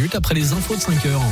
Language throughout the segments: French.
minutes après les infos de 5 heures.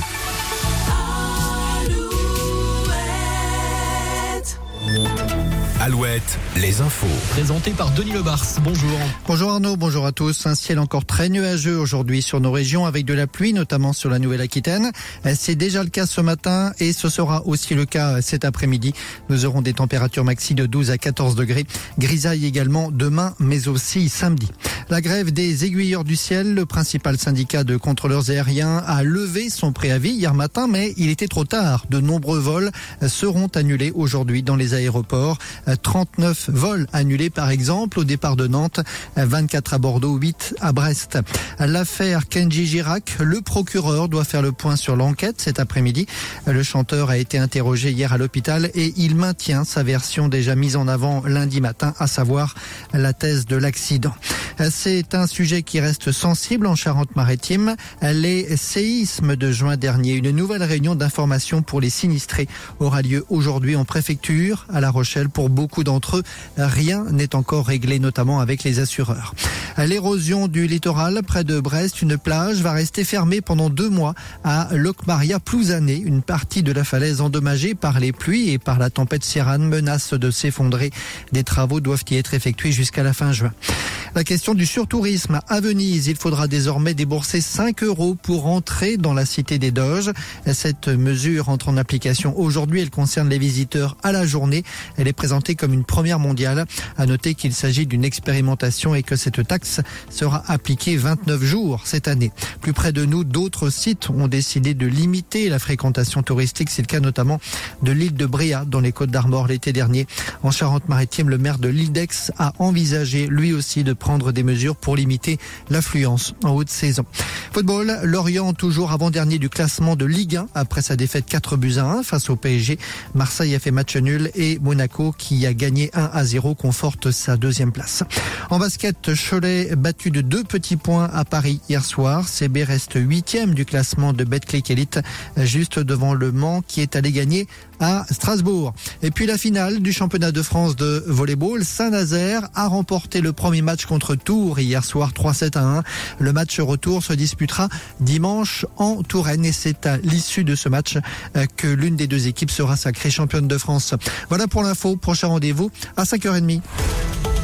Alouette, les infos. Présenté par Denis Lebars. Bonjour. Bonjour Arnaud, bonjour à tous. Un ciel encore très nuageux aujourd'hui sur nos régions avec de la pluie, notamment sur la Nouvelle-Aquitaine. C'est déjà le cas ce matin et ce sera aussi le cas cet après-midi. Nous aurons des températures maxi de 12 à 14 degrés. Grisaille également demain, mais aussi samedi. La grève des aiguilleurs du ciel, le principal syndicat de contrôleurs aériens, a levé son préavis hier matin, mais il était trop tard. De nombreux vols seront annulés aujourd'hui dans les aéroports. 39 vols annulés par exemple au départ de Nantes, 24 à Bordeaux, 8 à Brest. L'affaire Kenji Girac, le procureur doit faire le point sur l'enquête cet après-midi. Le chanteur a été interrogé hier à l'hôpital et il maintient sa version déjà mise en avant lundi matin, à savoir la thèse de l'accident. C'est un sujet qui reste sensible en Charente-Maritime. Les séismes de juin dernier, une nouvelle réunion d'information pour les sinistrés aura lieu aujourd'hui en préfecture à La Rochelle. Pour beaucoup d'entre eux, rien n'est encore réglé, notamment avec les assureurs. L'érosion du littoral près de Brest, une plage va rester fermée pendant 2 mois à Locmaria-Plouzané. Une partie de la falaise endommagée par les pluies et par la tempête Ciarán menace de s'effondrer. Des travaux doivent y être effectués jusqu'à la fin juin. La question du surtourisme à Venise. Il faudra désormais débourser 5 € pour entrer dans la cité des Doges. Cette mesure entre en application aujourd'hui. Elle concerne les visiteurs à la journée. Elle est présentée comme une première mondiale. À noter qu'il s'agit d'une expérimentation et que cette taxe sera appliquée 29 jours cette année. Plus près de nous, d'autres sites ont décidé de limiter la fréquentation touristique. C'est le cas notamment de l'île de Bréa dans les Côtes-d'Armor l'été dernier. En Charente-Maritime, le maire de l'île d'Aix a envisagé lui aussi de prendre des mesures pour limiter l'affluence en haute saison. Football, Lorient toujours avant-dernier du classement de Ligue 1 après sa défaite 4-1 face au PSG. Marseille a fait match nul et Monaco qui a gagné 1-0 conforte sa 2e place. En basket, Cholet battu de 2 petits points à Paris hier soir. CB reste 8e du classement de Betclic Elite, juste devant Le Mans qui est allé gagner à Strasbourg. Et puis la finale du championnat de France de volleyball, Saint-Nazaire a remporté le premier match contre Tours hier soir 3-7-1. Le match retour se disputera dimanche en Touraine et c'est à l'issue de ce match que l'une des 2 équipes sera sacrée championne de France. Voilà pour l'info, prochain rendez-vous à 5h30.